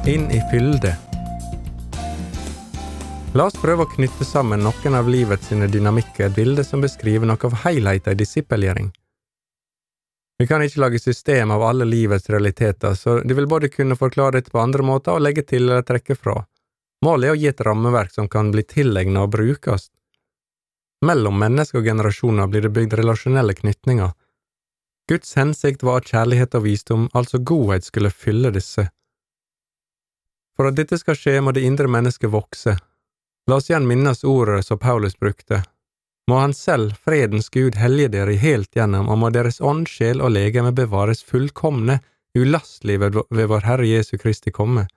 Inn i fylde. La oss prøve å knytte sammen noen av livets sine dynamikker, et bilde som beskriver noe av helheten i disippelgjering. Vi kan ikke lage system av alle livets realiteter, så de vil både kunne forklare dette på andre måter og legge til eller trekke fra. Målet er å gi et rammeverk som kan bli tilegnet og brukes. Mellom mennesker og generasjoner blir det bygd relasjonelle knytninger. Guds hensikt var at kjærlighet og visdom, altså godhet, skulle fylle disse. For at dette skal skje, må det indre mennesket vokse. La oss igjen minnes ordet som Paulus brukte. Må han selv, fredens Gud, hellige dere helt gjennom, og må deres ånd, sjel og legeme bevares fullkomne, ulastelig ved vår Herre Jesu Kristi komme.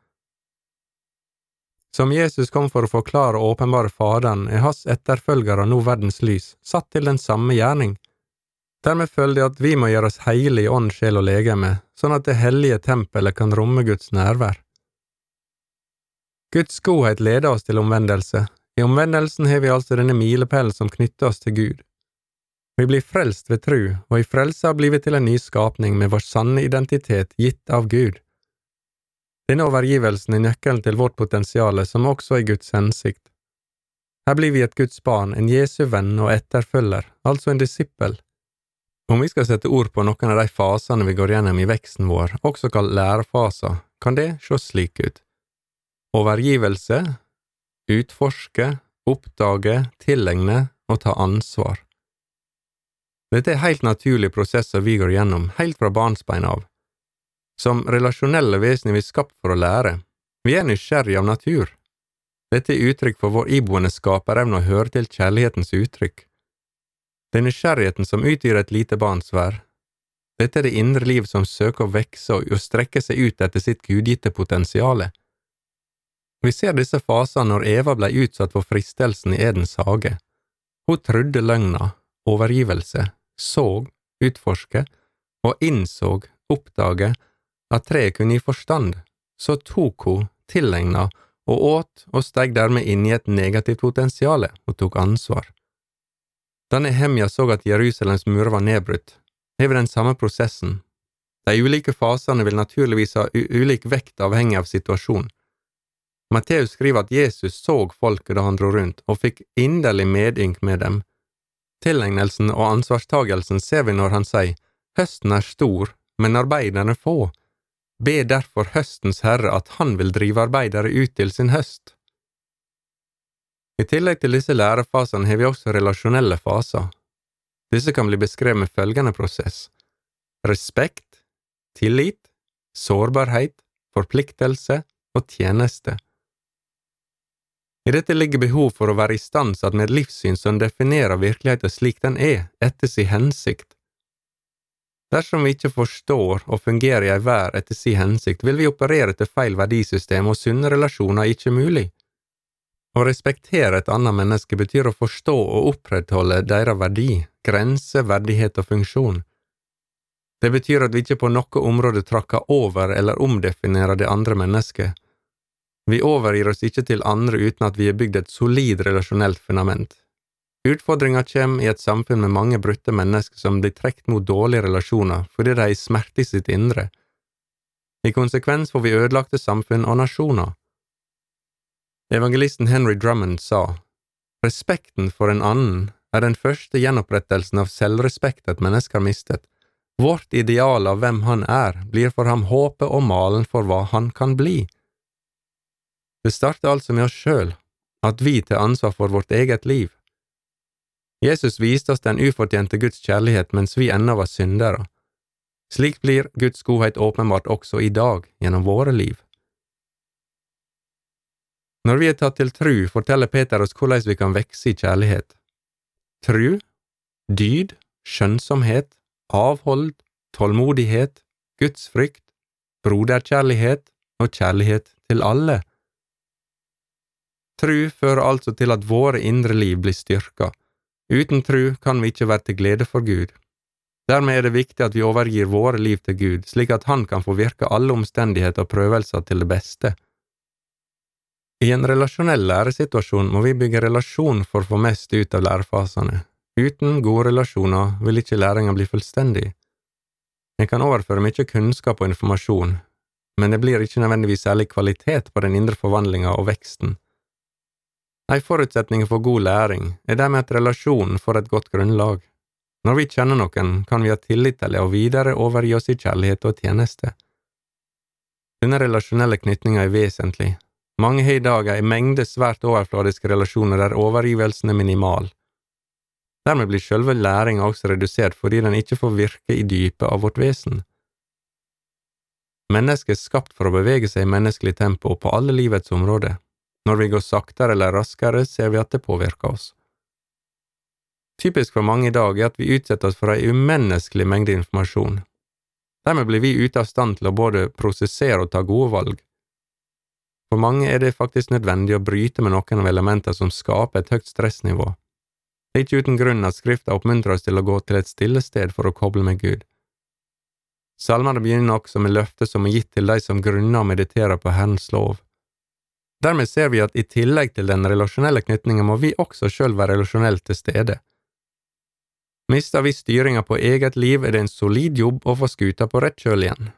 Som Jesus kom for å forklare og åpenbare Faderen, er hans etterfølgere nå verdens lys, satt til den samme gjerning. Dermed følger det at vi må gjøre oss heilig i ånd, sjel og legeme, sånn at det hellige tempelet kan romme Guds nærvær. Guds godhet leder oss til omvendelse. I omvendelsen har vi altså denne milepælen som knytter oss til Gud. Vi blir frelst ved tru, og i frelsa blir vi til en ny skapning med vår sanne identitet gitt av Gud. Denne overgivelsen er nøkkelen til vårt potensiale, som også er Guds hensikt. Her blir vi et Guds barn, en Jesu venn og etterfølger, altså en disippel. Om vi skal sette ord på noen av de fasene vi går gjennom i veksten vår, også kalt lærefaser, kan det se slik ut. Overgivelse, utforske, oppdage, tilegne og ta ansvar. Dette er helt naturlige prosesser vi går gjennom, helt fra barnsbein av. Som relasjonelle vesener vi er skapt for å lære. Vi er nysgjerrige av natur. Dette er uttrykk for vår iboende skaperevne og hører til kjærlighetens uttrykk. Det er nysgjerrigheten som utgjør et lite barns vær. Dette er det indre liv som søker å vekse og strekke seg ut etter sitt gudgitte potensiale. Vi ser disse fasene når Eva ble utsatt for fristelsen i Edens hage. Hun trodde løgna, overgivelse, såg, utforske, og innsåg, oppdage, at treet kunne gi forstand, så tok hun, tilegna, og åt og steg dermed inn i et negativt potensiale og tok ansvar. Da Nehemja så at Jerusalems murer var nedbrutt, har vi den samme prosessen. De ulike fasene vil naturligvis ha ulik vekt avhengig av situasjonen. Matteus skriver at Jesus så folket da han dro rundt, og fikk inderlig medynk med dem. Tilegnelsen og ansvarstagelsen ser vi når han sier, «Høsten er stor, men arbeiderne få. Be derfor høstens herre at han vil drive arbeidere ut til sin høst.» I tillegg til disse lærefasene har vi også relasjonelle faser. Disse kan bli beskrevet med følgende prosess. Respekt, tillit, sårbarhet, forpliktelse og tjeneste. I dette ligger behov for å være i stand med et livssyn som definerer virkeligheten slik den er, etter sin hensikt. Dersom vi ikke forstår og fungerer i en vær etter sin hensikt, vil vi operere til feil verdisystem, og sunne relasjoner er ikke mulig. Å respektere et annet menneske betyr å forstå og opprettholde deres verdi, grense, verdighet og funksjon. Det betyr at vi ikke på noe område trakker over eller omdefinerer det andre mennesket. Vi overgir oss ikke til andre uten at vi har bygd et solid relasjonelt fundament. Utfordringer kommer i et samfunn med mange brutte mennesker som blir trekt mot dårlige relasjoner fordi de er i smerte i sitt indre. I konsekvens får vi ødelagte samfunn og nasjoner. Evangelisten Henry Drummond sa, «Respekten for en annen er den første gjenopprettelsen av selvrespekt et menneske har mistet. Vårt ideal av hvem han er, blir for ham håpet og malen for hva han kan bli.» Det starter altså med oss selv, at vi tar ansvar for vårt eget liv. Jesus viste oss den ufortjente Guds kjærlighet mens vi ennå var syndere. Slik blir Guds godhet åpenbart også i dag gjennom våre liv. Når vi er tatt til tru, forteller Peter oss hvordan vi kan vekse i kjærlighet. Tru, dyd, skjønnsomhet, avhold, tålmodighet, gudsfrykt, broderkjærlighet og kjærlighet til alle. Tru fører altså til at våre indre liv blir styrket. Uten tru kan vi ikke være til glede for Gud. Dermed er det viktig at vi overgir våre liv til Gud, slik at han kan få virke alle omstendigheter og prøvelser til det beste. I en relasjonell læresituasjon må vi bygge relasjon for å få mest ut av lærefasene. Uten gode relasjoner vil ikke læringen bli fullstendig. En kan overføre mye kunnskap og informasjon, men det blir ikke nødvendigvis særlig kvalitet på den indre forvandlingen og veksten. En forutsetning for god læring er dermed at relasjonen får et godt grunnlag. Når vi kjenner noen, kan vi ha tillit til det og videre overgi oss i kjærlighet og tjeneste. Denne relasjonelle knytningen er vesentlig. Mange har i dag en mengde svært overfladiske relasjoner der overgivelsen er minimal. Dermed blir selve læringen også redusert fordi den ikke får virke i dypet av vårt vesen. Mennesket er skapt for å bevege seg i menneskelig tempo på alle livets områder. Når vi går saktere eller raskere, ser vi at det påvirker oss. Typisk for mange i dag er at vi utsetter oss for en umenneskelig mengde informasjon. Dermed blir vi ute av stand til å både prosessere og ta gode valg. For mange er det faktisk nødvendig å bryte med noen av elementer som skaper et høyt stressnivå. Det er ikke uten grunn at Skriften oppmuntrer oss til å gå til et stille sted for å koble med Gud. Salmene begynner også med løftet som er gitt til de som grunner og mediterer på Herrens lov. Dermed ser vi at i tillegg til den relasjonelle knytningen må vi også selv være relasjonelt til stede. Mister vi styringen på eget liv, er det en solid jobb å få skuta på rett kjøl igjen.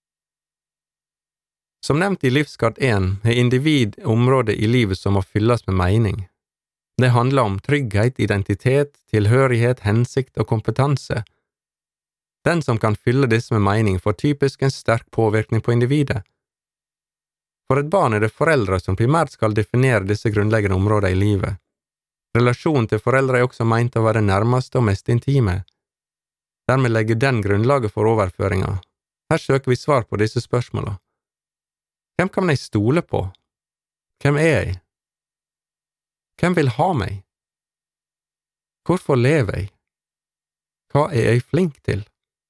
Som nevnt i Livskart 1 er individ området i livet som må fylles med mening. Det handler om trygghet, identitet, tilhørighet, hensikt og kompetanse. Den som kan fylle disse med mening får typisk en sterk påvirkning på individet. For et barn er det foreldre som primært skal definere disse grunnleggende områdene i livet. Relasjonen til foreldre er også ment å være nærmeste og mest intime. Dermed legger den grunnlaget for overføringa. Her søker vi svar på disse spørsmålene. Hvem kan jeg stole på? Hvem er jeg? Hvem vil ha meg? Hvorfor lever jeg? Hva er jeg flink til?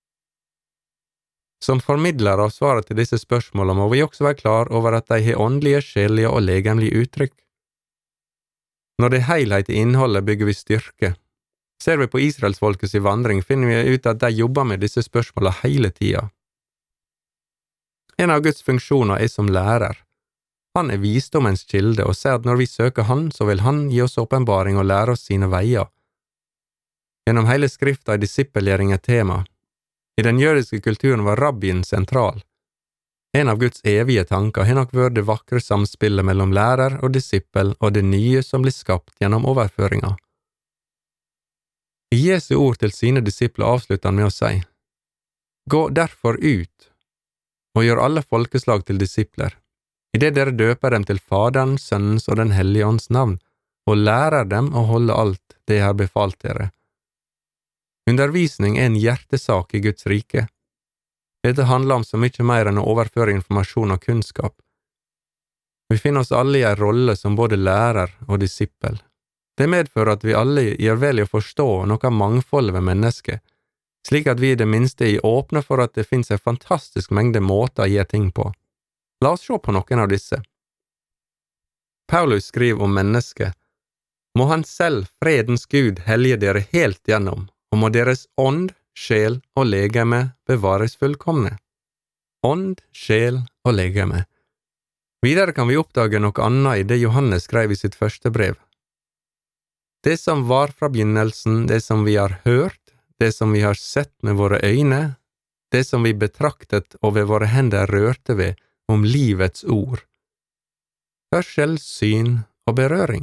Som formidler av svaret til disse spørsmålene må vi også være klar over at de har åndelige, sjelelige og legemlige uttrykk. Når det er helhet i innholdet, bygger vi styrke. Ser vi på Israelsfolkets vandring, finner vi ut at de jobber med disse spørsmålene hele tida. En av Guds funksjoner er som lærer. Han er visdommens kilde og ser at når vi søker han, så vil han gi oss åpenbaring og lære oss sine veier. Gjennom hele skrifta er disippelgjering et tema. I den jødiske kulturen var rabbien sentral. En av Guds evige tanker har nok vært det vakre samspillet mellom lærer og disippel og det nye som blir skapt gjennom overføringa. I Jesu ord til sine disipler avslutter han med å si: «Gå derfor ut og gjør alle folkeslag til disipler, i det dere døper dem til Faderens, Sønnens og Den hellige ånds navn, og lærer dem å holde alt det jeg har befalt dere.» Undervisning er en hjertesak i Guds rike. Dette handler om så mye mer enn å overføre informasjon og kunnskap. Vi finner oss alle i en rolle som både lærer og disippel. Det medfører at vi alle gjør vel i å forstå noe av mangfoldet ved mennesket, slik at vi i det minste er åpne for at det finnes en fantastisk mengde måter å gjøre ting på. La oss se på noen av disse. Paulus skriver om mennesket: «Må han selv, fredens Gud, hellige dere helt gjennom, og må deres ånd, sjel og legeme bevares fullkomne.» Ånd, sjel og legeme. Videre kan vi oppdage noe annet i det Johannes skrev i sitt første brev. Det som var fra begynnelsen, det som vi har hørt, det som vi har sett med våre øyne, det som vi betraktet og ved våre hender rørte ved, om livets ord. Hørsel, syn og berøring.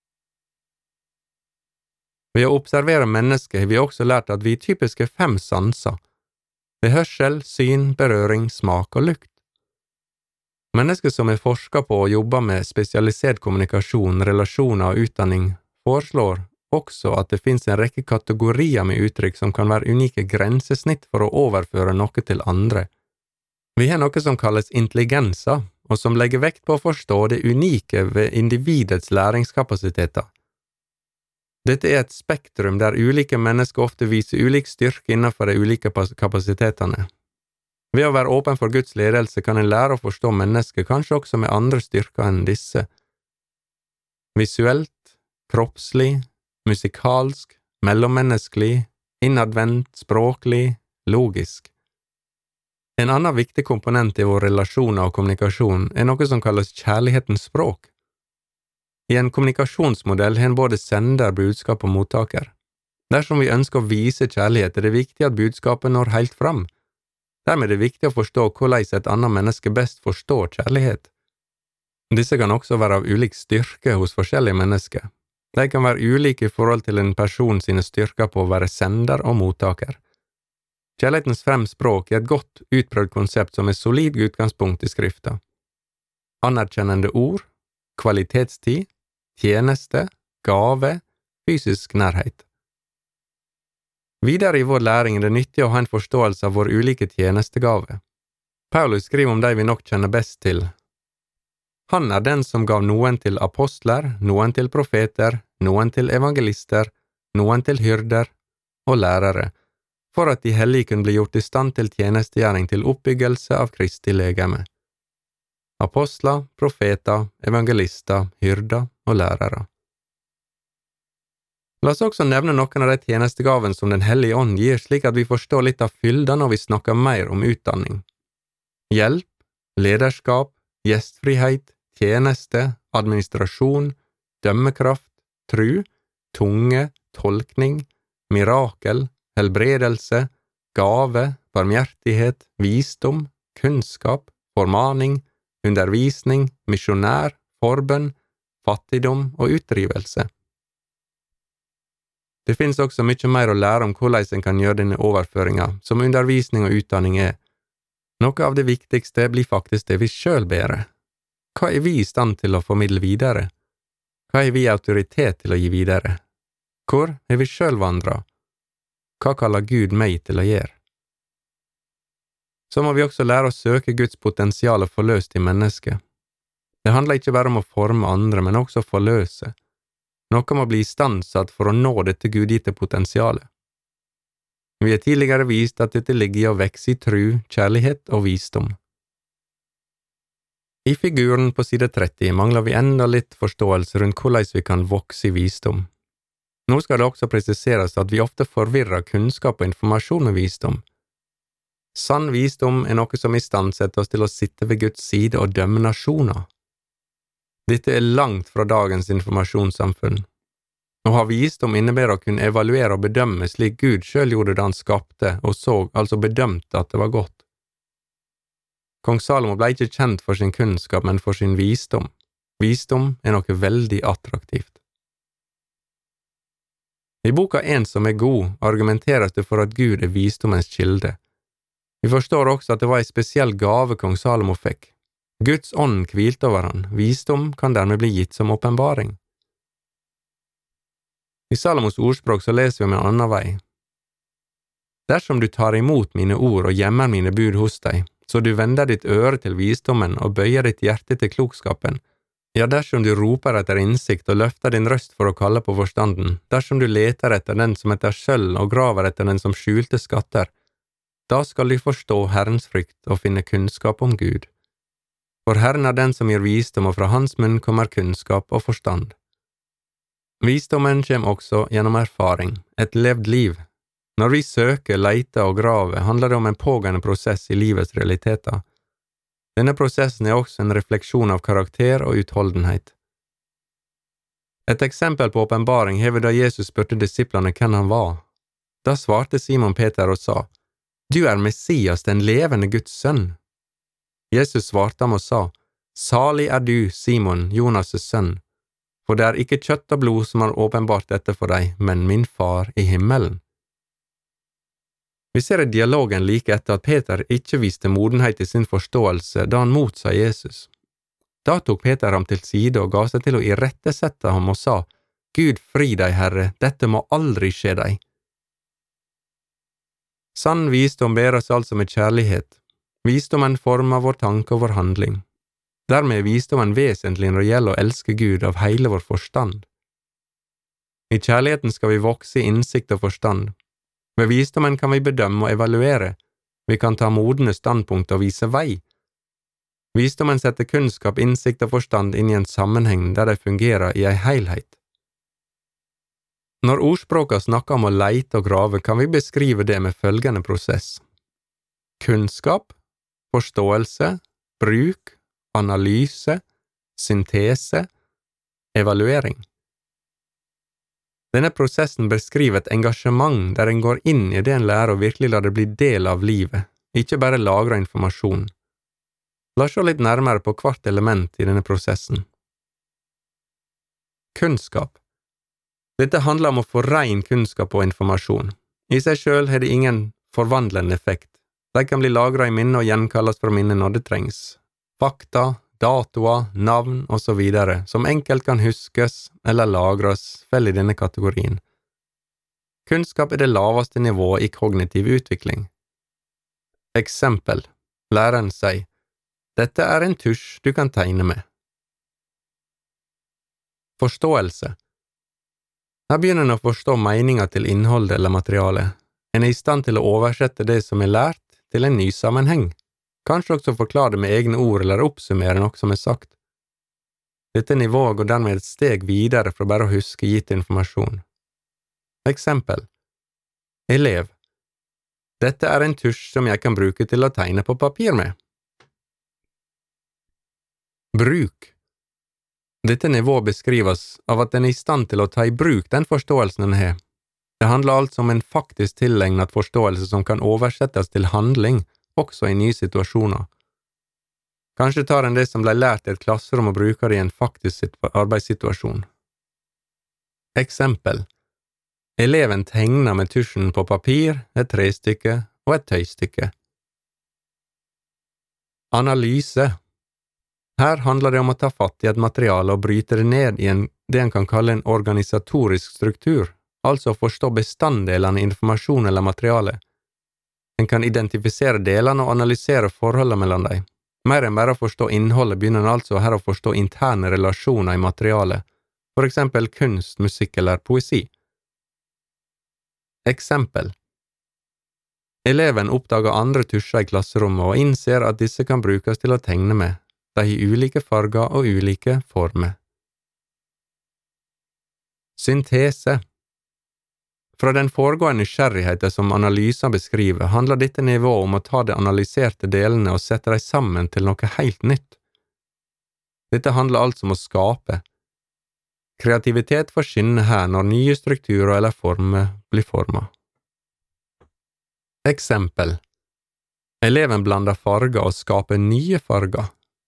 Ved å observere mennesket har vi også lært at vi er typiske 5 sanser. Det er hørsel, syn, berøring, smak og lukt. Mennesker som er forsket på og jobber med spesialisert kommunikasjon, relasjoner og utdanning, foreslår også at det finnes en rekke kategorier med uttrykk som kan være unike grensesnitt for å overføre noe til andre. Vi har noe som kalles intelligenser, og som legger vekt på å forstå det unike ved individets læringskapasiteter. Dette er et spektrum der ulike mennesker ofte viser ulik styrke innenfor de ulike kapasitetene. Ved å være åpen for Guds ledelse kan en lære å forstå mennesker kanskje også med andre styrker enn disse. Visuelt, kroppslig, musikalsk, mellommenneskelig, innadvendt, språklig, logisk. En annen viktig komponent i vår relasjoner og kommunikasjon er noe som kalles kjærlighetens språk. I en kommunikasjonsmodell har en både sender, budskap og mottaker. Dersom vi ønsker å vise kjærlighet, er det viktig at budskapet når helt fram. Dermed er det viktig å forstå hvordan et annet menneske best forstår kjærlighet. Disse kan også være av ulik styrke hos forskjellige mennesker. De kan være ulike i forhold til en person sine styrker på å være sender og mottaker. Kjærlighetens 5 språk er et godt utprøvd konsept som er solid utgangspunkt i skrifta. Anerkjennende ord, kvalitetstid, tjeneste, gave, fysisk nærhet. Videre i vår læring er det nyttig å ha en forståelse av våre ulike tjenestegaver. Paulus skriver om de vi nok kjenner best til. Han er den som gav noen til apostler, noen til profeter, noen til evangelister, noen til hyrder og lærere, for at de hellige kunne bli gjort i stand til tjenestegjøring til oppbyggelse av Kristi legeme. Apostler, profeter, evangelister, hyrder og lærere. La oss også nevne noen av de tjenestegaven som Den hellige ånd gir, slik at vi forstår litt av fylda når vi snakker mer om utdanning. Hjelp, lederskap, gjestfrihet, tjeneste, administrasjon, dømmekraft, tru, tunge, tolkning, mirakel, helbredelse, gave, barmhjertighet, visdom, kunnskap, formaning, undervisning, misjonær, forbønn, fattigdom og utdrivelse. Det finnes også mye mer å lære om hvordan en kan gjøre denne overføringa, som undervisning og utdanning er. Noe av det viktigste blir faktisk det vi selv bærer. Hva er vi i stand til å formidle videre? Hva er vi autoritet til å gi videre? Hvor er vi selv vandret? Hva kaller Gud meg til å gjøre? Så må vi også lære å søke Guds potensial forløst i mennesket. Det handler ikke bare om å forme andre, men også å forløse. Noe må bli istandsatt for å nå dette gudgitte potensialet. Vi har tidligere vist at dette ligger i å vekse i tru, kjærlighet og visdom. I figuren på side 30 mangler vi enda litt forståelse rundt hvordan vi kan vokse i visdom. Nå skal det også presiseres at vi ofte forvirrer kunnskap og informasjon med visdom. Sann visdom er noe som istandsetter oss til å sitte ved Guds side og dømme nasjoner. Dette er langt fra dagens informasjonssamfunn. Å ha visdom innebærer å kunne evaluere og bedømme slik Gud selv gjorde det han skapte og så, altså bedømte at det var godt. Kong Salomo ble ikke kjent for sin kunnskap, men for sin visdom. Visdom er noe veldig attraktivt. I boka En som er god argumenteres det for at Gud er visdommens kilde. Vi forstår også at det var en spesiell gave kong Salomo fikk. Guds ånd hvilte over han, visdom kan dermed bli gitt som åpenbaring. I Salomos ordspråk så leser vi om en annen vei. Dersom du tar imot mine ord og gjemmer mine bud hos deg, så du vender ditt øre til visdommen og bøyer ditt hjerte til klokskapen, ja, dersom du roper etter innsikt og løfter din røst for å kalle på forstanden, dersom du leter etter den som etter sølv og graver etter den som skjulte skatter, da skal du forstå Herrens frykt og finne kunnskap om Gud. For Herren er den som gir visdom, og fra hans munn kommer kunnskap og forstand. Visdommen kommer også gjennom erfaring, et levd liv. Når vi søker, leiter og graver, handler det om en pågående prosess i livets realiteter. Denne prosessen er også en refleksjon av karakter og utholdenhet. Et eksempel på åpenbaring har vi da Jesus spurte disiplene hvem han var. Da svarte Simon Peter og sa, «Du er Messias, den levende Guds sønn.» Jesus svarte ham og sa, «Salig er du, Simon, Jonas' sønn, for det er ikke kjøtt og blod som har åpenbart dette for deg, men min far i himmelen.» Vi ser i dialogen like etter at Peter ikke viste modenhet i sin forståelse da han motsa Jesus. Da tok Peter ham til side og ga seg til å irettesette ham og sa, «Gud fri deg, Herre, dette må aldri skje deg.» Sann visdom bæres altså med kjærlighet. Visdommen former vår tanke og vår handling. Dermed er visdommen vesentlig når det gjelder å elske Gud av hele vår forstand. I kjærligheten skal vi vokse i innsikt og forstand. Ved visdommen kan vi bedømme og evaluere. Vi kan ta modne standpunkt og vise vei. Visdommen setter kunnskap, innsikt og forstand inn i en sammenheng der de fungerer i en helhet. Når ordspråka snakker om å leite og grave, kan vi beskrive det med følgende prosess. Kunnskap, forståelse, bruk, analyse, syntese, evaluering. Denne prosessen beskriver et engasjement der en går inn i det en lærer og virkelig lar det bli del av livet. ikke bare lagre informasjon. La oss se litt nærmere på hvert element i denne prosessen. Kunnskap. Dette handler om å få ren kunnskap og informasjon. I seg selv har det ingen forvandlende effekt. De kan bli lagret i minnet og gjenkalles fra minnet når det trengs. Fakta, datoer, navn og så videre, som enkelt kan huskes eller lagres, faller i denne kategorien. Kunnskap er det laveste nivået i kognitiv utvikling. Eksempel. Læreren sier, «Dette er en tusj du kan tegne med». Forståelse. Her begynner en å forstå meningen til innholdet eller materialet. En er i stand til å oversette det som er lært, til en ny sammenheng. Kanskje også forklare det med egne ord eller oppsummere noe som er sagt. Dette nivået går dermed et steg videre fra bare å huske gitt informasjon. Eksempel. Elev. Dette er en tusj som jeg kan bruke til å tegne på papir med. Bruk. Dette nivået beskrives av at en er i stand til å ta i bruk den forståelsen en har. Det handler altså om en faktisk tilegnet forståelse som kan oversettes til handling, også i nye situasjoner. Kanskje tar en det som ble lært i et klasserom og bruker det i en faktisk arbeidssituasjon. Eksempel. Eleven tegner med tusjen på papir, et trestykke og et tøystykke. Analyse. Her handler det om å ta fatt i et materiale og bryte det ned i det en kan kalle en organisatorisk struktur, altså å forstå bestanddelene i informasjon eller materiale. En kan identifisere delene og analysere forholdet mellom dem. Mer enn bare å forstå innholdet begynner en altså her å forstå interne relasjoner i materialet, for eksempel kunst, musikk eller poesi. Eksempel. Eleven oppdager andre tusjer i klasserommet og innser at disse kan brukes til å tegne med. De har ulike farger og ulike former. Syntese. Fra den foregående nysgjerrigheten som analyser beskriver, handler dette nivået om å ta de analyserte delene og sette dem sammen til noe helt nytt. Dette handler altså om å skape. Kreativitet får skinne her når nye strukturer eller former blir formet. Eksempel. Eleven blander farger og skaper nye farger.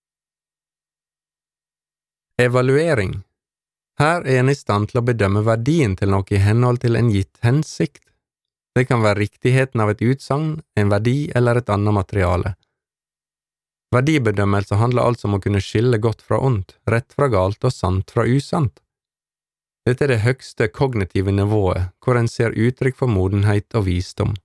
Evaluering. Her er en i stand til å bedømme verdien til noe i henhold til en gitt hensikt. Det kan være riktigheten av et utsagn, en verdi eller et annet materiale. Verdibedømmelse handler altså om å kunne skille godt fra ondt, rett fra galt og sant fra usant. Dette er det høgste kognitive nivået, hvor en ser uttrykk for modenhet og visdom.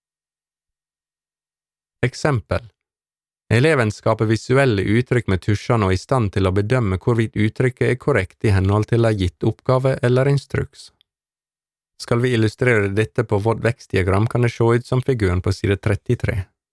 Eksempel. Eleven skaper visuelle uttrykk med tusjene og er i stand til å bedømme hvorvidt uttrykket er korrekt i henhold til en gitt oppgave eller instruks. Skal vi illustrere dette på vårt vekstdiagram, kan det se ut som figuren på side 33.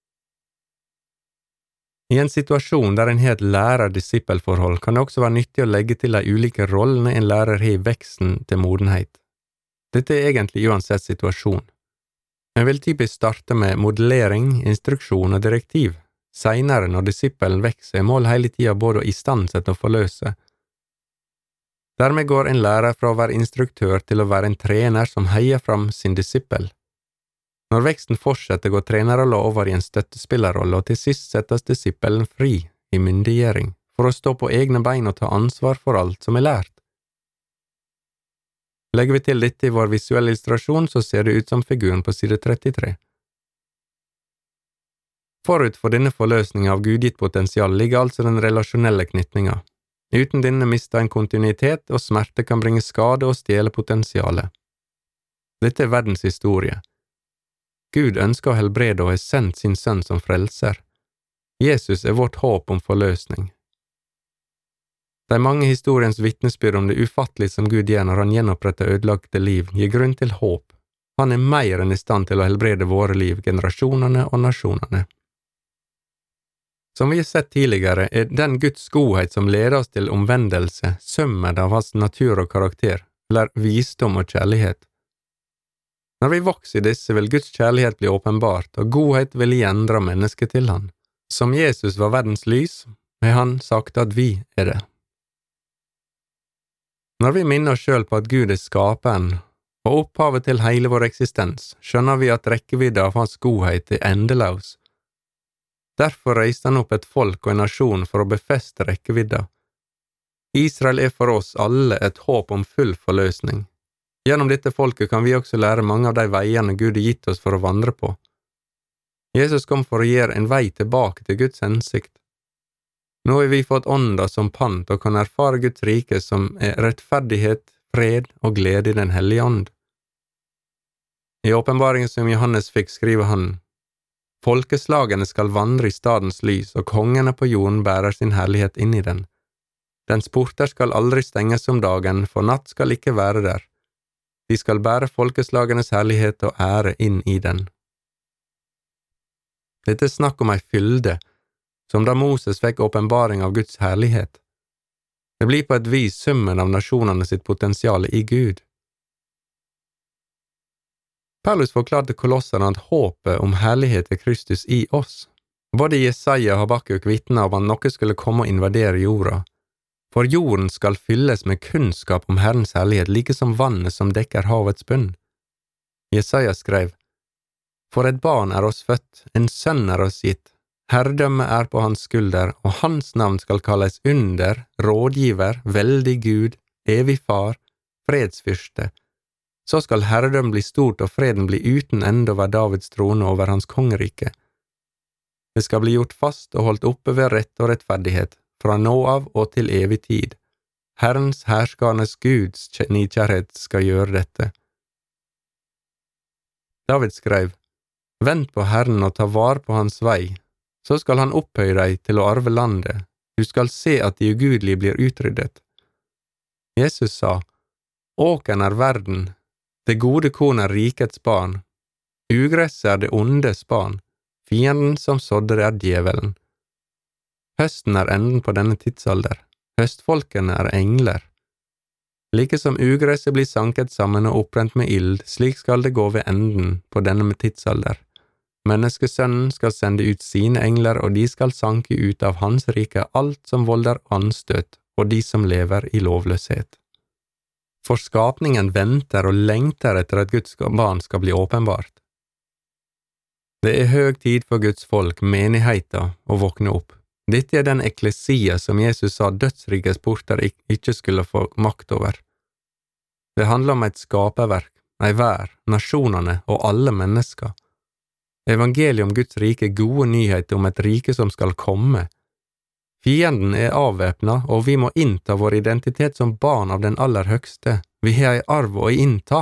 I en situasjon der en har et lærer-disippelforhold, kan det også være nyttig å legge til de ulike rollene en lærer har i veksten til modenhet. Dette er egentlig uansett situasjon. En vil typisk starte med modellering, instruksjon og direktiv. Senere, når disippelen vekser, er målet hele tiden både å istandsette og forløse. Dermed går en lærer fra å være instruktør til å være en trener som heier fram sin disippel. Når veksten fortsetter, går trenerrollen over i en støttespillerrolle, og til sist settes disippelen fri i myndiggjøring, for å stå på egne bein og ta ansvar for alt som er lært. Legger vi til dette i vår visuelle illustrasjon, så ser det ut som figuren på side 33. Forut for denne forløsningen av gudgitt potensial ligger altså den relasjonelle knytninga. Uten denne mister en kontinuitet, og smerte kan bringe skade og stjele potensialet. Dette er verdens historie. Gud ønsker å helbrede og har sendt sin sønn som frelser. Jesus er vårt håp om forløsning. De mange historiens vitnesbyrd om det ufattelige som Gud gjør når han gjenoppretter ødelagte liv, gir grunn til håp. Han er mer enn i stand til å helbrede våre liv, generasjonene og nasjonene. Som vi har sett tidligere, er den Guds godhet som leder oss til omvendelse, sømmet av hans natur og karakter, eller visdom og kjærlighet. Når vi vokser i disse, vil Guds kjærlighet bli åpenbart, og godhet vil igjen dra mennesket til han. Som Jesus var verdens lys, har han sagt at vi er det. Når vi minner oss selv på at Gud er skaperen, og opphavet til hele vår eksistens, skjønner vi at rekkevidden av hans godhet er endeløs, Derfor reiste han opp et folk og en nasjon for å befeste rekkevidda. Israel er for oss alle et håp om full forløsning. Gjennom dette folket kan vi også lære mange av de veiene Gud har gitt oss for å vandre på. Jesus kom for å gjøre en vei tilbake til Guds hensikt. Nå har vi fått ånda som pant og kan erfare Guds rike som er rettferdighet, fred og glede i den hellige ånd. I åpenbaringen som Johannes fikk, skriver han: Folkeslagene skal vandre i stadens lys, og kongene på jorden bærer sin herlighet inn i den. Dens porter skal aldri stenges om dagen, for natt skal ikke være der. De skal bære folkeslagenes herlighet og ære inn i den. Dette er snakk om ei fylde, som da Moses fikk åpenbaring av Guds herlighet. Det blir på et vis summen av nasjonene sitt potensial i Gud. Paulus forklarte kolosserne at håpet om herlighet er Kristus i oss. Både Jesaja og Habakkuk vitner om at noe skulle komme og invadere jorda. For jorden skal fylles med kunnskap om Herrens herlighet, like som vannet som dekker havets bunn. Jesaja skrev: For et barn er oss født, en sønn er oss gitt. Herredømme er på hans skulder, og hans navn skal kalles under, rådgiver, veldig Gud, evig far, fredsfyrste. Så skal herredømmet bli stort og freden bli uten ende over Davids trone over hans kongerike. Det skal bli gjort fast og holdt oppe ved rett og rettferdighet, fra nå av og til evig tid. Herrens herskarnes Guds nidkjærhet skal gjøre dette. David skrev: Vent på Herren og ta vare på hans vei, så skal han opphøye deg til å arve landet. Du skal se at de ugudelige blir utryddet. Jesus sa: Åkeren er verden, det gode korn er rikets barn. Ugresset er det ondes barn, fienden som sådde det er djevelen. Høsten er enden på denne tidsalder, høstfolkene er engler. Like som ugresset blir sanket sammen og opprent med ild, slik skal det gå ved enden på denne tidsalder. Menneskesønnen skal sende ut sine engler, og de skal sanke ut av hans rike alt som volder anstøt, og de som lever i lovløshet. For skapningen venter og lengter etter at Guds barn skal bli åpenbart. Det er høg tid for Guds folk, menigheten, å våkne opp. Dette er den eklesia som Jesus sa dødsrikets porter ikke skulle få makt over. Det handler om et skaperverk, ei vær, nasjonene og alle mennesker. Evangeliet om Guds rike er gode nyheter om et rike som skal komme. Fienden er avvæpna, og vi må innta vår identitet som barn av den aller høgste. Vi har ei arv å innta.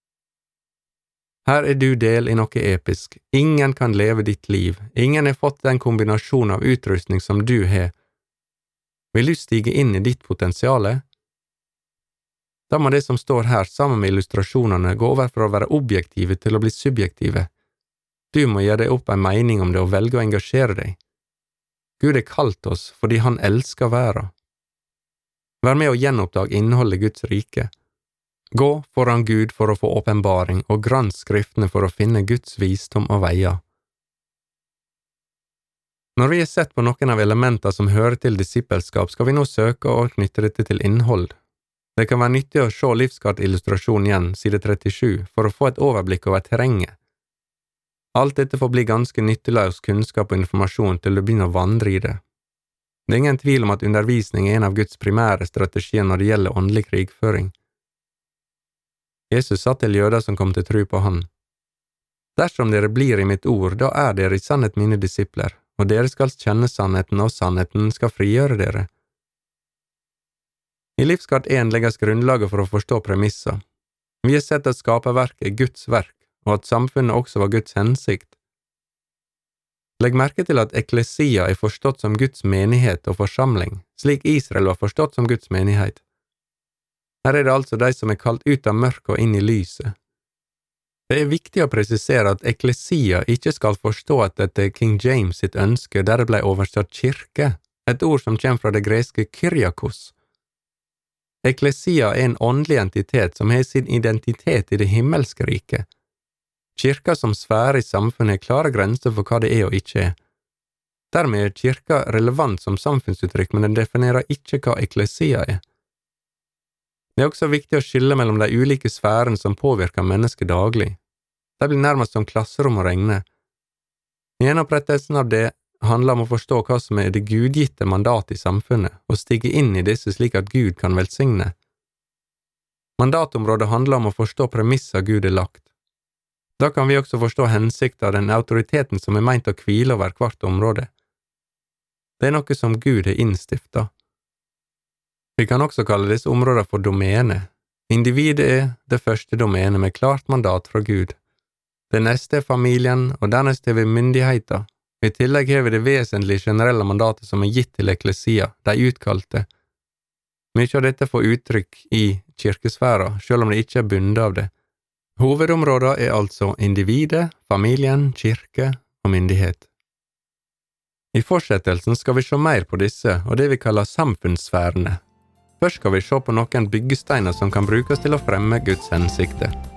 Her er du del i noe episk. Ingen kan leve ditt liv. Ingen har fått den kombinasjon av utrustning som du har. Vil du stige inn i ditt potensiale? Da må det som står her sammen med illustrasjonene gå over fra å være objektive til å bli subjektive. Du må gjøre deg opp en mening om det og velge å engasjere deg. Gud har kalt oss fordi han elsker verden. Vær med å gjenoppdage innholdet i Guds rike. Gå foran Gud for å få åpenbaring, og gransk skriftene for å finne Guds visdom og veier. Når vi har sett på noen av elementer som hører til disippelskap, skal vi nå søke å knytte dette til innhold. Det kan være nyttig å se livskartillustrasjonen igjen, side 37, for å få et overblikk over terrenget. Alt dette får bli ganske nytteløs kunnskap og informasjon til du begynner å vandre i det. Det er ingen tvil om at undervisning er en av Guds primære strategier når det gjelder åndelig krigføring. Jesus sa til jøder som kom til tro på han: Dersom dere blir i mitt ord, da er dere i sannhet mine disipler, og dere skal kjenne sannheten, og sannheten skal frigjøre dere. I Livskart 1 legges grunnlaget for å forstå premisser. Vi har sett at skaperverket er Guds verk, og at samfunnet også var Guds hensikt. Legg merke til at eklesia er forstått som Guds menighet og forsamling, slik Israel var forstått som Guds menighet. Her er det altså de som er kalt ut av mørket og inn i lyset. Det er viktig å presisere at eklesia ikke skal forstå at dette er King James sitt ønske der det ble oversatt kirke, et ord som kommer fra det greske kyriakos. Eklesia er en åndelig entitet som har sin identitet i det himmelske riket. Kirka som sfære i samfunnet har klare grenser for hva det er og ikke er. Dermed er kirka relevant som samfunnsuttrykk, men den definerer ikke hva eklesia er. Det er også viktig å skille mellom de ulike sfærene som påvirker mennesket daglig. De blir nærmest som klasserom å regne. Gjenopprettelsen av det handler om å forstå hva som er det gudgitte mandatet i samfunnet, og stige inn i disse slik at Gud kan velsigne. Mandatområdet handler om å forstå premisser Gud er lagt. Da kan vi også forstå hensikten av den autoriteten som er meint å hvile over hvert område. Det er noe som Gud har innstiftet. Vi kan også kalle disse områder for domene. Individet er det første domenet med klart mandat fra Gud. Det neste er familien, og dernest har vi myndigheten. I tillegg har vi det vesentlige generelle mandatet som er gitt til eklesia, de utkalte. Mye av dette får uttrykk i kirkesfæra, selv om det ikke er bundet av det. Hovedområdene er altså individet, familien, kirke og myndighet. I fortsettelsen skal vi se mer på disse og det vi kaller samfunnssfærene. Først skal vi se på noen byggesteiner som kan brukes til å fremme Guds hensikter.